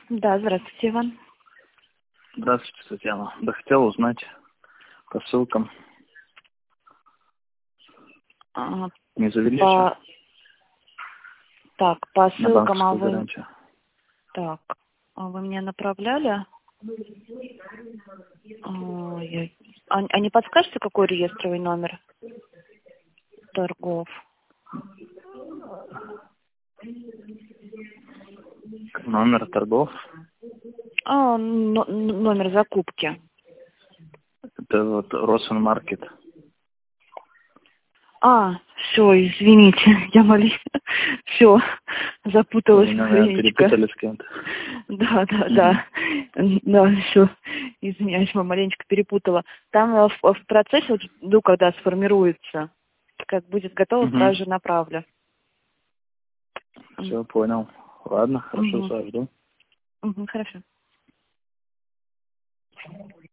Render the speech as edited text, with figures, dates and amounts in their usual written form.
Да, здравствуйте, Иван. Здравствуйте, Татьяна. Да хотел узнать по ссылкам. Не завели еще? Так, по На ссылкам, банковскую гарантию. Так, вы мне направляли? Ой, а не подскажете, какой реестровый номер торгов? Номер торгов. Номер закупки. Это вот Росенмаркет. Все, извините, я маленько, все, запуталась Вы, наверное, маленечко. перепутали с кем-то. Да, все, извиняюсь, маленечко перепутала. Там в процессе, вот, жду, когда сформируется, как будет готово, сразу же направлю. Все, понял. Ладно, хорошо, сразу жду. Хорошо.